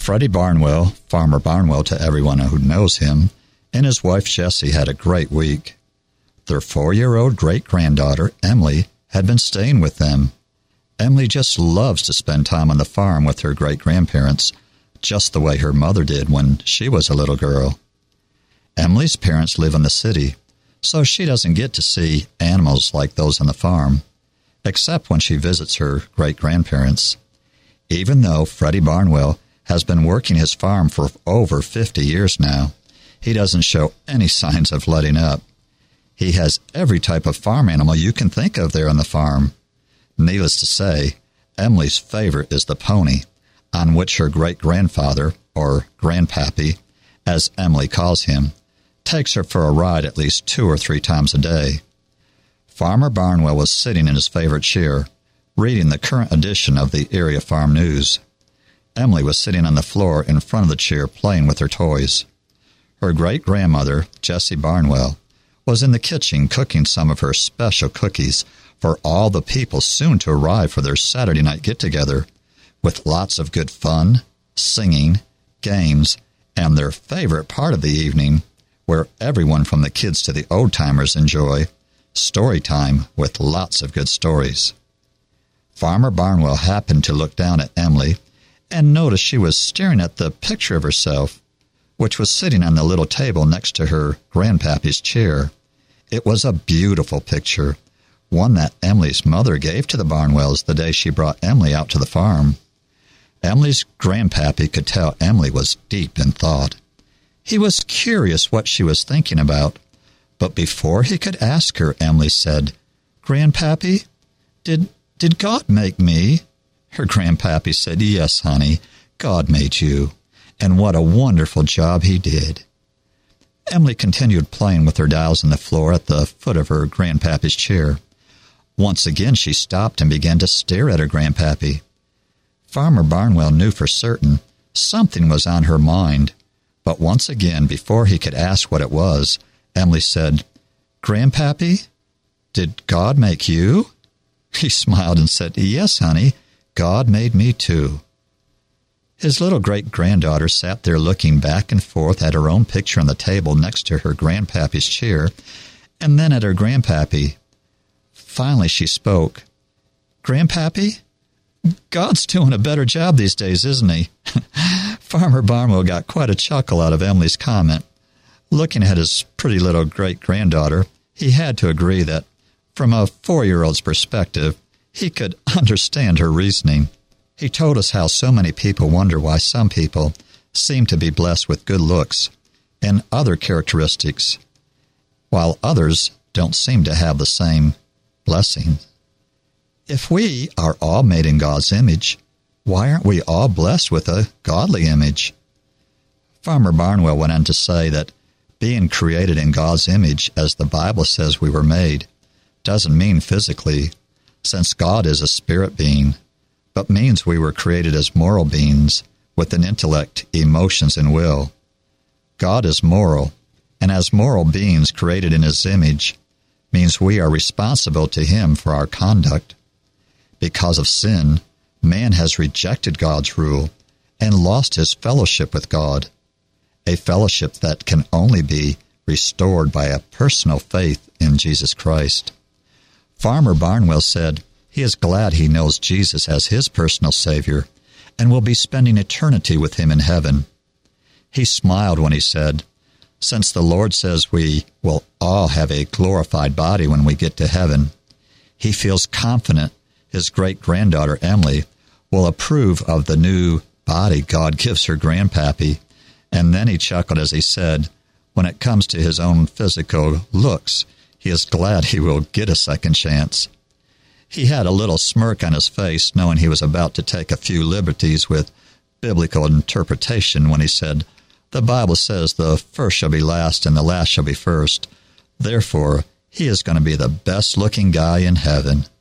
Freddie Barnwell, Farmer Barnwell to everyone who knows him, and his wife Jessie had a great week. Their 4-year-old great-granddaughter, Emily, had been staying with them. Emily just loves to spend time on the farm with her great-grandparents, just the way her mother did when she was a little girl. Emily's parents live in the city, so she doesn't get to see animals like those on the farm, except when she visits her great-grandparents. Even though Freddie Barnwell has been working his farm for over 50 years now, he doesn't show any signs of letting up. He has every type of farm animal you can think of there on the farm. Needless to say, Emily's favorite is the pony, on which her great-grandfather, or grandpappy, as Emily calls him, takes her for a ride at least 2 or 3 times a day. Farmer Barnwell was sitting in his favorite chair, reading the current edition of the Area Farm News. Emily was sitting on the floor in front of the chair playing with her toys. Her great-grandmother, Jessie Barnwell, was in the kitchen cooking some of her special cookies for all the people soon to arrive for their Saturday night get-together, with lots of good fun, singing, games, and their favorite part of the evening, where everyone from the kids to the old-timers enjoy, story time with lots of good stories. Farmer Barnwell happened to look down at Emily and noticed she was staring at the picture of herself, which was sitting on the little table next to her grandpappy's chair. It was a beautiful picture, one that Emily's mother gave to the Barnwells the day she brought Emily out to the farm. Emily's grandpappy could tell Emily was deep in thought. He was curious what she was thinking about, but before he could ask her, Emily said, "Grandpappy, did God make me?" Her grandpappy said, "Yes, honey, God made you, and what a wonderful job he did." Emily continued playing with her dolls on the floor at the foot of her grandpappy's chair. Once again she stopped and began to stare at her grandpappy. Farmer Barnwell knew for certain something was on her mind, but once again, before he could ask what it was, Emily said, "Grandpappy, did God make you?" He smiled and said, "Yes, honey, God made me too." His little great-granddaughter sat there looking back and forth at her own picture on the table next to her grandpappy's chair, and then at her grandpappy. Finally she spoke. "Grandpappy, God's doing a better job these days, isn't he?" Farmer Barnwell got quite a chuckle out of Emily's comment. Looking at his pretty little great-granddaughter, he had to agree that, from a 4-year-old's perspective, he could understand her reasoning. He told us how so many people wonder why some people seem to be blessed with good looks and other characteristics, while others don't seem to have the same blessing. If we are all made in God's image, why aren't we all blessed with a godly image? Farmer Barnwell went on to say that being created in God's image, as the Bible says we were made, doesn't mean physically, since God is a spirit being, but means we were created as moral beings with an intellect, emotions, and will. God is moral, and as moral beings created in His image, means we are responsible to Him for our conduct. Because of sin, man has rejected God's rule and lost his fellowship with God, a fellowship that can only be restored by a personal faith in Jesus Christ. Farmer Barnwell said he is glad he knows Jesus as his personal Savior and will be spending eternity with Him in heaven. He smiled when he said, "Since the Lord says we will all have a glorified body when we get to heaven, he feels confident his great-granddaughter Emily will approve of the new body God gives her grandpappy." And then he chuckled as he said, when it comes to his own physical looks, he is glad he will get a second chance. He had a little smirk on his face, knowing he was about to take a few liberties with biblical interpretation when he said, "The Bible says the first shall be last and the last shall be first. Therefore, he is going to be the best-looking guy in heaven."